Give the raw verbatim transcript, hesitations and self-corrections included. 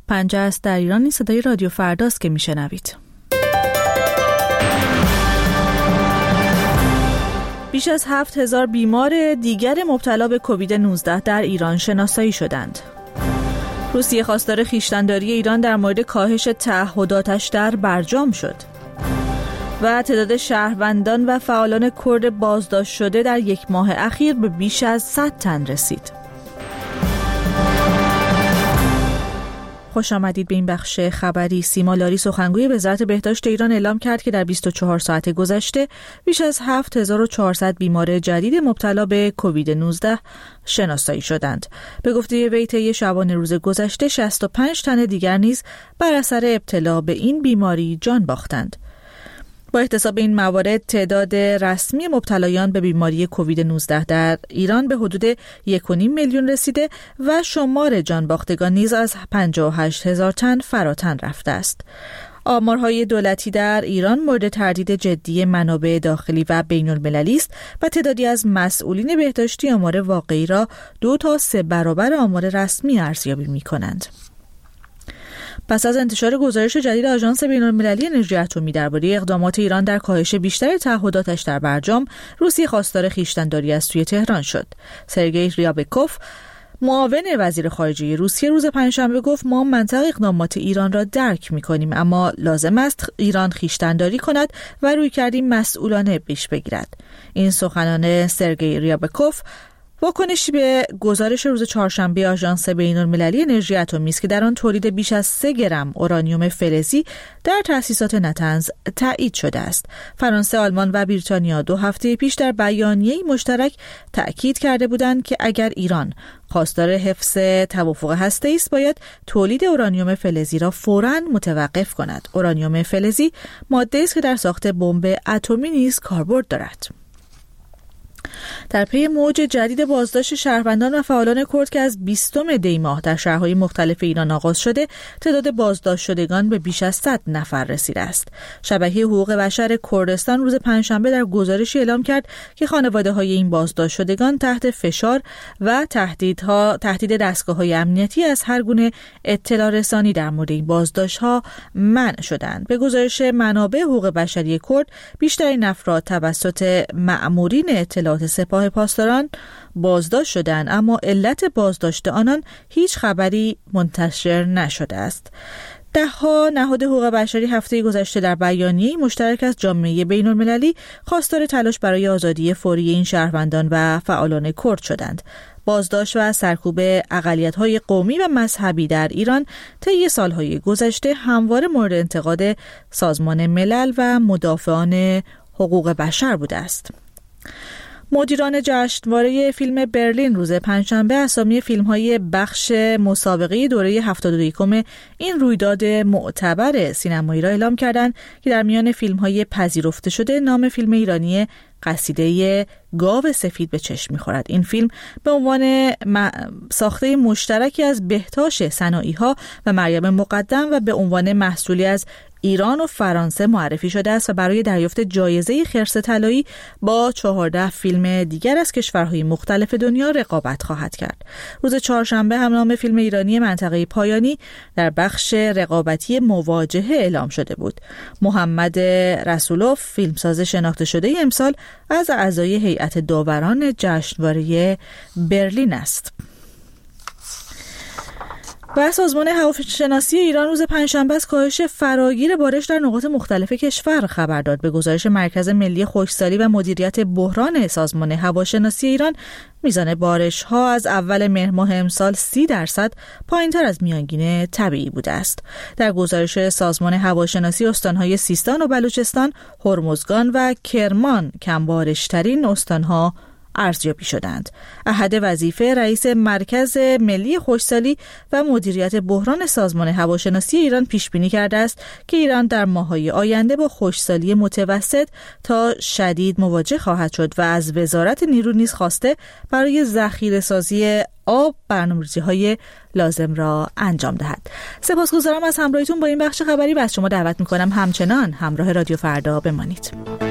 پنجه است در ایران. این صدای رادیو فرداست که میشنوید. بیش از هفت هزار بیمار دیگر مبتلا به کووید نوزده در ایران شناسایی شدند. روسیه خواستار خویشتن‌داری ایران در مورد کاهش تعهداتش در برجام شد. و تعداد شهروندان و فعالان کرد بازداشت شده در یک ماه اخیر به بیش از صد تن رسید. خوش آمدید به این بخش خبری. سیما لاری سخنگوی وزارت بهداشت ایران اعلام کرد که در بیست و چهار ساعت گذشته بیش از هفت هزار و چهارصد بیمار جدید مبتلا به کووید نوزده شناسایی شدند. به گفته وی طی شبانه روز گذشته شصت و پنج تن دیگر نیز بر اثر ابتلا به این بیماری جان باختند. با احتساب این موارد تعداد رسمی مبتلایان به بیماری کووید نوزده در ایران به حدود یک و نیم میلیون رسیده و شمار جان باختگان نیز از پنجاه و هشت هزار تن فراتر رفته است. آمارهای دولتی در ایران مورد تردید جدی منابع داخلی و بین المللی است و تعدادی از مسئولین بهداشتی آمار واقعی را دو تا سه برابر آمار رسمی ارزیابی می‌کنند. پس از انتشار گزارش جدید آژانس بین‌المللی انرژی اتمی درباره اقدامات ایران در کاهش بیشتر تعهداتش در برجام، روسیه خواستار خویشتن‌داری از سوی تهران شد. سرگئی ریابکوف، معاون وزیر خارجه روسیه، روز پنجشنبه گفت ما منطق اقدامات ایران را درک می‌کنیم، اما لازم است ایران خویشتن‌داری کند و رویکردی مسئولانه پیش بگیرد. این سخنان سرگئی ریابکوف واکنشی به گزارش روز چهارشنبه آژانس بین‌المللی انرژی اتمی است که در آن تولید بیش از سه گرم اورانیوم فلزی در تأسیسات نتنز تایید شده است. فرانسه، آلمان و بریتانیا دو هفته پیش در بیانیه‌ای مشترک تأکید کرده بودند که اگر ایران خواستار حفظ توافق هسته‌ای است، باید تولید اورانیوم فلزی را فوراً متوقف کند. اورانیوم فلزی ماده‌ای است که در ساخت بمب اتمی نیز کاربرد دارد. در پی موج جدید بازداشت شهروندان و فعالان کرد که از بیستم دی ماه در شهرهای مختلف ایران آغاز شده، تعداد بازداشت شدگان به بیش از صد نفر رسیده است. شبکه حقوق بشر کردستان روز پنجشنبه در گزارشی اعلام کرد که خانواده‌های این بازداشت شدگان تحت فشار و تهدیدها تهدید دستگاه‌های امنیتی از هر گونه اطلاع رسانی در مورد این بازداشت‌ها منع شدند. به گزارش منابع حقوق بشری کرد، بیشترین افراد توسط مأمورین اطلاعات سپاه پاسداران بازداشت شدند، اما علت بازداشت آنان هیچ خبری منتشر نشده است. ده‌ها نهاد حقوق بشری هفته گذشته در بیانیه‌ای مشترک از جامعه بین‌المللی خواستار تلاش برای آزادی فوری این شهروندان و فعالان کرد شدند. بازداشت و سرکوب اقلیت‌های قومی و مذهبی در ایران طی سال‌های گذشته همواره مورد انتقاد سازمان ملل و مدافعان حقوق بشر بوده است. مدیران جشنواره فیلم برلین روز پنجشنبه اسامی فیلم‌های بخش مسابقه دوره هفتاد و یکم این رویداد معتبر سینمایی را اعلام کردند که در میان فیلم‌های پذیرفته شده نام فیلم ایرانی قصیده گاو سفید به چشم می‌خورد. این فیلم به عنوان ساخته مشترکی از بهتاش صناعی‌ها و مریم مقدم و به عنوان محصولی از ایران و فرانسه معرفی شده است و برای دریافت جایزه خرس طلایی با چهارده فیلم دیگر از کشورهای مختلف دنیا رقابت خواهد کرد. روز چهارشنبه هم نام فیلم ایرانی منطقه پایانی در بخش رقابتی مواجهه اعلام شده بود. محمد رسولوف، فیلمساز شناخته شده امسال، از اعضای هیئت داوران جشنواره برلین است. و سازمان هواشناسی ایران روز پنجشنبه از کاهش فراگیر بارش در نقاط مختلف کشور خبر داد. به گزارش مرکز ملی خشکسالی و مدیریت بحران سازمان هواشناسی ایران، میزان بارش ها از اول مهر ماه امسال سی درصد پایینتر از میانگین طبیعی بوده است. در گزارش سازمان هواشناسی، استانهای سیستان و بلوچستان، هرمزگان و کرمان کم بارشترین استانها ارزیابی شدند. احد وظیفه رئیس مرکز ملی خشکسالی و مدیریت بحران سازمان هواشناسی ایران پیش بینی کرده است که ایران در ماه‌های آینده با خشکسالی متوسط تا شدید مواجه خواهد شد و از وزارت نیرو نیز خواسته برای ذخیره‌سازی آب برنامه‌ریزی‌های لازم را انجام دهد. سپاسگزارم از همراهیتون با این بخش خبری و از شما دعوت می‌کنم همچنان همراه رادیو فردا بمانید.